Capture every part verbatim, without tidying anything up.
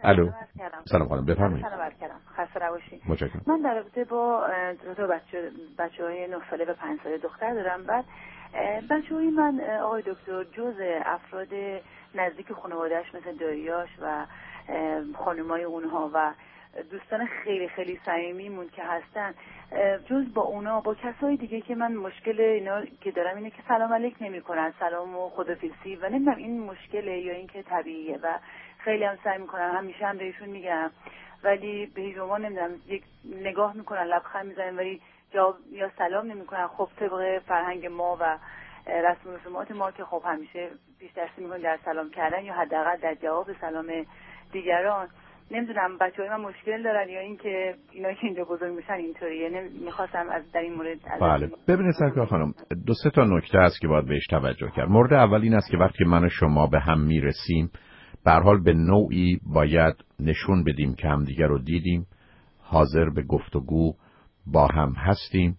الو سلام خانم بفرمایید. سلام کردم. خسته نباشید. متشکرم. من در رابطه با دو تا بچه بچه‌های نه ساله و پنج ساله دختر دارم. بعد بچه‌های من آقای دکتر جز افراد نزدیک خانواده‌اش مثل داییاش و خانمای اونها و دوستان خیلی خیلی صمیمیمون که هستن، جز با اونا با کسای دیگه که من مشکل اینا که دارم اینه که سلام علیک نمی‌کنن، سلام و خدافیزی و نمیدونم این مشکله یا این که طبیعیه و خیلی هم سعی می‌کنن، همیشه هم بهشون میگم ولی به هیچ عنوان نمیدونم، یک نگاه میکنن لبخند میزنن ولی جواب یا سلام نمیکنن. خب طبق فرهنگ ما و رسم و رسومات ما که خب همیشه پیش دستی میکنن در سلام کردن یا حداقل در جواب سلام دیگران. نمیدونم بچه‌های من مشکل دارن یا اینکه اینا که اینجا بزرگ میشن اینطوریه. نمیخواستم از در این مورد از بله ببینید سرکار خانم، دو سه تا نکته است که باید بهش توجه کرد. مورد اول این است که وقتی من و شما به هم میرسیم به هر حال به نوعی باید نشون بدیم که همدیگر رو دیدیم، حاضر به گفتگو با هم هستیم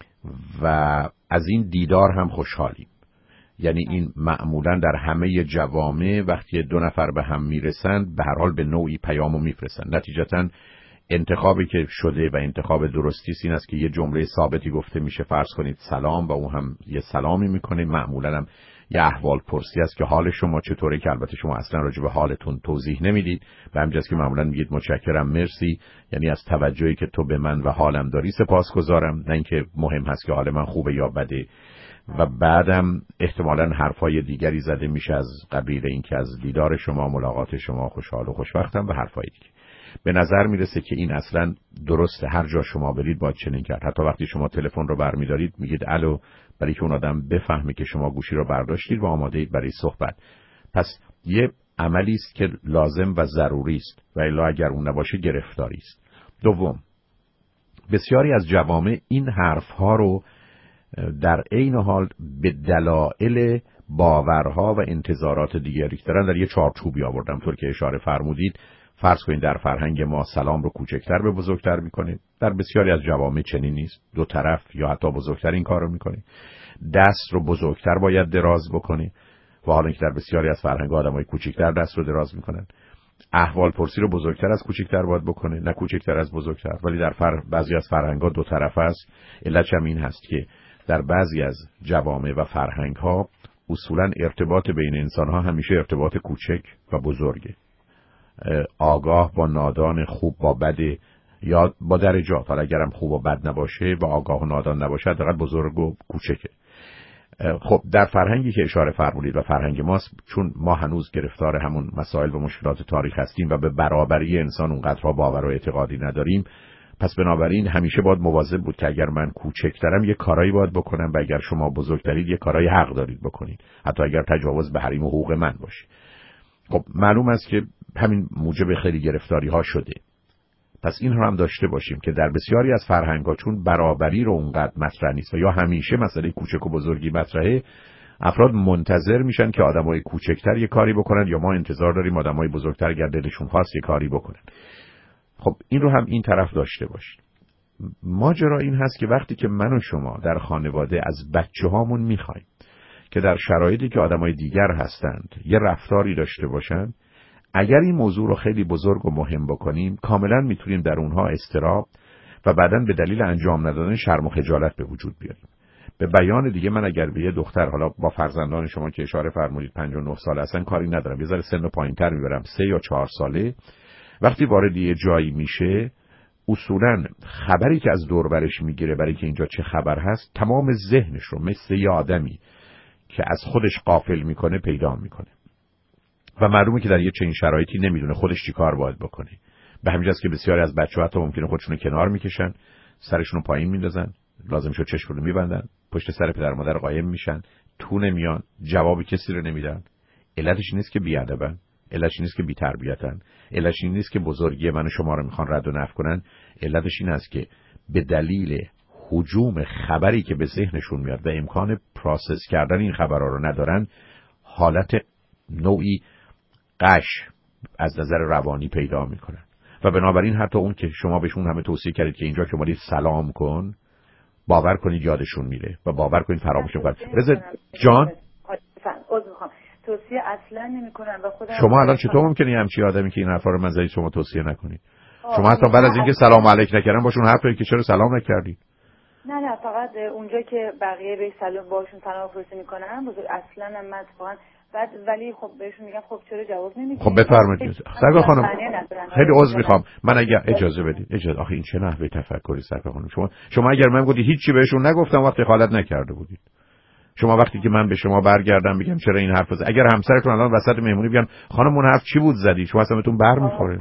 و از این دیدار هم خوشحالیم. یعنی این معمولا در همه جوامع وقتی دو نفر به هم میرسن به هر حال به نوعی پیامو میفرستن. نتیجتاً انتخابی که شده و انتخاب درستی این است که یه جمله ثابتی گفته میشه، فرض کنید سلام، و اون هم یه سلامی میکنه، معمولا هم یه احوال پرسی است که حال شما چطوره، که البته شما اصلا راجع به حالتون توضیح نمیدید و همینجاست که معمولا میگید متشکرم، مرسی، یعنی از توجهی که تو به من و حالم داری سپاسگزارم، نه اینکه مهم هست که حال من خوبه یا بده. و بعدم احتمالاً حرفای دیگری زده میشه از قبیل اینکه از دیدار شما، ملاقات شما خوشحال و خوشوقتم و حرفای دیگه. به نظر میرسه که این اصلا درسته، هر جا شما برید باید چنین کرد. حتی وقتی شما تلفن رو برمیدارید میگید الو، برای که اون آدم بفهمه که شما گوشی رو برداشتید و آماده اید برای صحبت. پس یه عملی است که لازم و ضروری است و الا اگر اون نباشه گرفتاری است. دوم، بسیاری از جوامع این حرفها رو در عین حال به دلایل باورها و انتظارات دیگری دارن در یه چارچوبی آوردم. طور که اشاره فرمودید، فرض کنید در فرهنگ ما سلام رو کوچکتر به بزرگتر میکنه، در بسیاری از جوامع چنین نیست، دو طرف یا حتی بزرگتر این کار رو میکنه. دست رو بزرگتر باید دراز بکنه و حالا اینکه در بسیاری از فرهنگ آدمای کوچکتر دست رو دراز میکنن. احوال پرسی رو بزرگتر از کوچکتر باید بکنه، نه کوچکتر از بزرگتر. ولی در فر... بعضی از فرهنگ‌ها دو طرف است. علتش هم این هست که در بعضی از جوامع و فرهنگ‌ها اصولاً ارتباط بین انسان‌ها همیشه ارتباط کوچک و بزرگه. آگاه با نادان، خوب با بد، یا با درجات. حالا اگرم خوب و بد نباشه و آگاه و نادان نباشه، حداقل بزرگ و کوچکه. خب در فرهنگی که اشاره فرمودید و فرهنگ ماست، چون ما هنوز گرفتار همون مسائل و مشکلات تاریخ هستیم و به برابری انسان اونقدرها باور و اعتقادی نداریم، پس بنابراین همیشه باید مواظب بود که اگر من کوچکترم یه کارایی باید بکنم و اگر شما بزرگترید یه کارایی حق دارید بکنید، حتی اگر تجاوز به حریم و حقوق من باشه. خب معلوم است که همین موجب خیلی گرفتاری ها شده. پس این رو هم داشته باشیم که در بسیاری از فرهنگ‌ها چون برابری رو اونقدر مطرح نیست و یا همیشه مسئله کوچک و بزرگی مطرحه، افراد منتظر میشن که آدمای کوچکتر یه کاری بکنن یا ما انتظار داریم آدمای بزرگتر اگر دلشون خواست یه کاری بکنن. خب این رو هم این طرف داشته باشیم. ماجرا این هست که وقتی که من و شما در خانواده از بچه‌هامون می‌خوایم که در شرایطی که آدمای دیگر هستند یه رفتاری داشته باشن، اگر این موضوع رو خیلی بزرگ و مهم بکنیم، کاملا میتونیم در اونها اضطراب و بعداً به دلیل انجام ندادن شرم و خجالت به وجود بیاریم. به بیان دیگه، من اگر به یه دختر، حالا با فرزندان شما که اشاره فرمودید پنج و نه سال اصلا کاری ندارم، یه ذره سن پایین‌تر میبرم، سه یا چهار ساله، وقتی وارد یه جایی میشه، اصولاً خبری که از دور برش میگیره برای که اینجا چه خبر هست، تمام ذهنش رو مثل یه آدمی که از خودش غافل میکنه پیدا میکنه و معلومه که در یه چنین شرایطی نمیدونه خودش چی کار باید بکنه. به همین جاست که بسیاری از بچه‌ها حتی ممکنه خودشونو کنار میکشن، سرشونو پایین میندازن، لازم شد چشمونو میبندن، پشت سر پدر و مادر قایم میشن، تو نمیان، جواب کسی رو نمیدن. علتش نیست که بیادبن، علتش نیست که بی‌تربیتن، علتش این نیست که بزرگی من و شما رو میخوان رد و نفی کنن، علتش این است که به دلیل هجوم خبری که به ذهنشون میاد و امکان پروسس کردن این خبرها رو ندارن، حالت نوعی قش از نظر روانی پیدا میکنن و بنابراین حتی اون که شما بهشون همه توصیه کردید که اینجا که اومدید سلام کن، باور کنید یادشون میره و باور کنید فراموش میکنن. رضا جان، توصیه اصلا نمیکنم و خودم. شما الان چطور ممکنه همچین آدمی که این حرفا رو من زدید شما توصیه نکنید؟ شما حتی بعد از اینکه سلام علیک نکردن باشون حرف که چرا سلام نکردید؟ نه نه فقط اونجا که بقیه به سلام باشون سلام پرسی میکنن بزرگ اصلا من اتفاقا بعد ولی خب بهشون میگم خب چرا جواب نمیدید؟ خب بفرمایید سرکار خانم، خیلی عذر میخوام، من اگر اجازه بدید اجازه آخه این چه نحوه تفکری سرکار خانم؟ شما شما اگر من گفتید هیچی بهشون نگفتم وقتی دخالت نکرده بودید. شما وقتی که من به شما برگردم بگم چرا این حرفو زدید، اگر همسرتون الان وسط مهمونی بگن خانم اون حرف چی بود زدی، شما اصلا بهتون برمیخوره.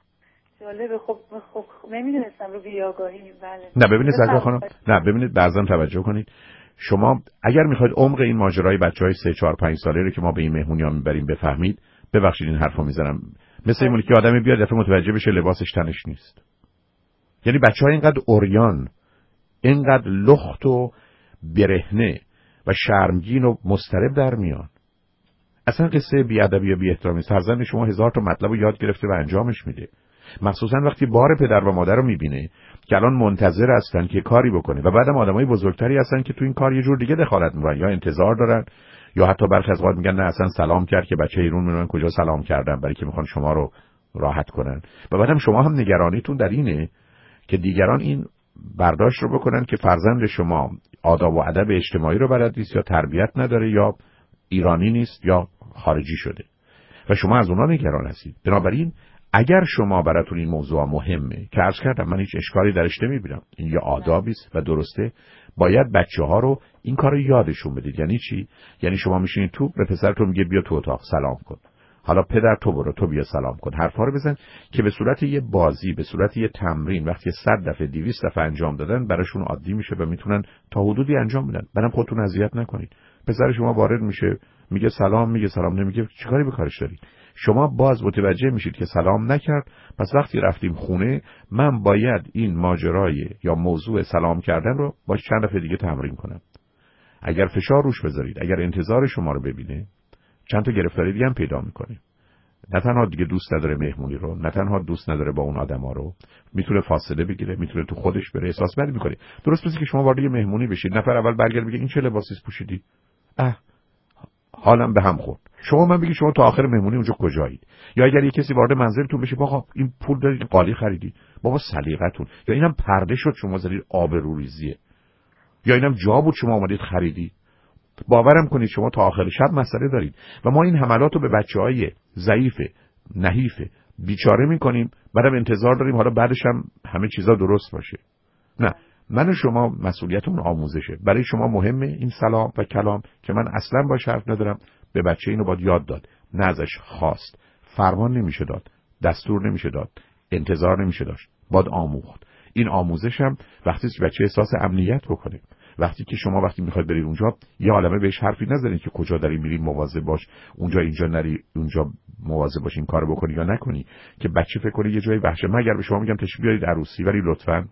جالبه. خب خب نمیدونستم رو بی‌آگاهی. بله نه ببینید سرکار خانم، نه ببینید بعضا توجه کنید، شما اگر میخواید عمق این ماجرای بچهای سه چهار پنج ساله رو که ما به این مهمونی‌ها میبریم بفهمید، ببخشید این حرفو میزنم، مثل اینه که آدمی بیاد دفعه متوجه بشه لباسش تنش نیست. یعنی بچه‌ها اینقدر اوریان، اینقدر لخت و برهنه و شرمگین و مضطرب در میان. اصلا قصه بی‌ادبی و بی‌احترامی، فرزند شما هزار تا مطلب رو یاد گرفته و انجامش میده. مخصوصا وقتی بار پدر و مادر رو میبینه که الان منتظر هستن که کاری بکنه و بعدم آدمای بزرگتری هستن که تو این کار یه جور دیگه دخالت میکنن یا انتظار دارن یا حتی برخی از اوقات میگن نه اصلا سلام کرد که بچه ایرون میرن کجا سلام کردن، برای که میخوان شما رو راحت کنن. و بعدم شما هم نگرانیتون در اینه که دیگران این برداشت رو بکنن که فرزند شما آداب و ادب اجتماعی رو بلد نیست یا تربیت نداره یا ایرانی نیست یا خارجی شده و شما از اونها نگران هستید. بنابراین اگر شما براتون این موضوع مهمه که عرض کردم من هیچ اشکالی درش نمیبینم، این یه آدابی است و درسته، باید بچه‌ها رو این کارو یادشون بدید. یعنی چی؟ یعنی شما میشینید تو به پسرتون میگه بیا تو اتاق سلام کن، حالا پدر تو برو تو بیا سلام کن، حرفا رو بزن که به صورت یه بازی، به صورت یه تمرین وقتی صد دفعه دویست دفعه انجام دادن براشون عادی میشه و میتونن تا حدودی انجام بدن. بعدم خودتون اذیت نکنید. پسر شما وارد میشه میگه سلام، میگه سلام نمیگه، چیکاری به کارش دارید؟ شما باز متوجه میشید که سلام نکرد، پس وقتی رفتیم خونه من باید این ماجرای یا موضوع سلام کردن رو با چند دفعه دیگه تمرین کنم. اگر فشار روش بذارید، اگر انتظار شما رو ببینه، چند تا گرفتاری دیگه هم پیدا میکنه. نه تنها دیگه دوست نداره مهمونی رو، نه تنها دوست نداره با اون آدما رو، میتونه فاصله بگیره، میتونه تو خودش بره، احساس بدی میکنه. درست مثل که شما وارد یه مهمونی بشید، نفر اول برگرده بگه این چه لباسی پوشیدی؟ اه حالم به هم خورد. شما من بگی شما تا آخر مهمونی اونجا کجایید؟ یا اگر یه کسی وارد منزلتون بشه بابا این پول دارید قالی خریدی، بابا سلیقتون، یا اینم پرده شد شما زدید آبروریزیه، یا اینم جا بود شما اومدید خریدی. باورم کنید شما تا آخر شب مسئله دارید و ما این حملات رو به بچه‌های ضعیف، نحیف، بیچاره میکنیم، بعدم انتظار داریم حالا بعدش هم همه چیزا درست باشه. نه، من و شما مسئولیتمون آموزشه. برای شما مهمه این سلام و کلام که من اصلا باش حرف ندارم، به بچه اینو باید یاد داد، نه ازش خواست. فرمان نمیشه داد، دستور نمیشه داد، انتظار نمیشه داشت، باید آموخت. این آموزش هم وقتی بچه احساس امنیت بکنه، وقتی که شما وقتی میخواید برید اونجا یه عالمه بهش حرفی نزنید که کجا داری میری مواظب باش، اونجا اینجا نری، اونجا مواظب باش این کارو بکنی یا نکنی، که بچه فکر کنه یه جایی وحشه. مگر به شما میگم تشریف بیارید عروسی، ولی لطفاً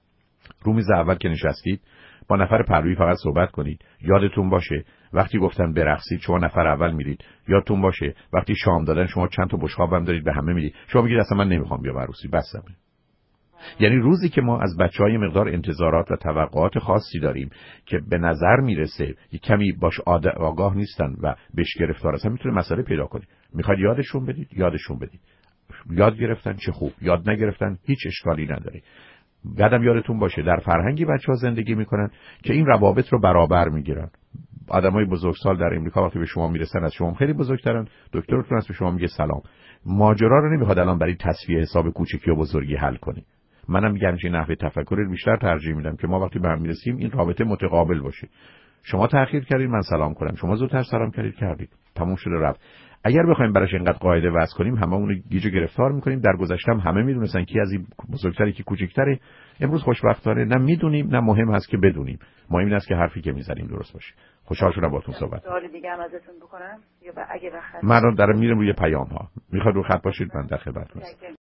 رو میز اول که نشستید با نفر پهلوی فقط صحبت کنید. یادتون باشه وقتی گفتن برقصید شما نفر اول میرید. یادتون باشه وقتی شام دادن شما چند تا بشقاب هم دارید به همه میدید. شما میگید اصلا من نمیخوام بیام عروسی، بسمه. یعنی روزی که ما از بچه‌های مقدار انتظارات و توقعات خاصی داریم که به نظر میرسه کمی باش آگاه نیستن و بهش گرفتار هستن، میتونه مسئله پیدا کنه. میخواید یادشون بدید، یادشون بدید. یاد گرفتن چه خوب، یاد نگرفتن هیچ اشکالی نداره. بعدم یادتون باشه در فرهنگی بچه‌ها زندگی میکنن که این روابط رو برابر میگیرن. آدمای بزرگسال در امریکا وقتی به شما میرسن از شما خیلی بزرگترن، دکترتون از به شما میگه سلام. ماجرا رو نمیخواد الان برای تصفیه حساب کوچکی و بزرگی حل کنی. منم میگم چه نحوه تفکر بیشتر ترجیح میدم که ما وقتی به هم میرسیم این رابطه متقابل باشه. شما تأخیر کردید من سلام کنم، شما زودتر سلام کردید کردید، تموم شده رفت. اگر بخوایم براش اینقدر قاعده وضع کنیم هممون رو گیج گرفتار میکنیم. در گذشته هم همه میدونستن کی از این بزرگتره کی کوچیک‌تره. امروز خوشبختانه نه میدونیم نه مهم هست که بدونیم. مهم این است که حرفی که میزنیم درست باشه. خوشحال شدم باهاتون صحبت. سوال دیگه هم ازتون بکنم یا اگه بخیر؟ من دارم میرم روی پیام ها. میخواد رو خط باشید من در خدمتتون هستم.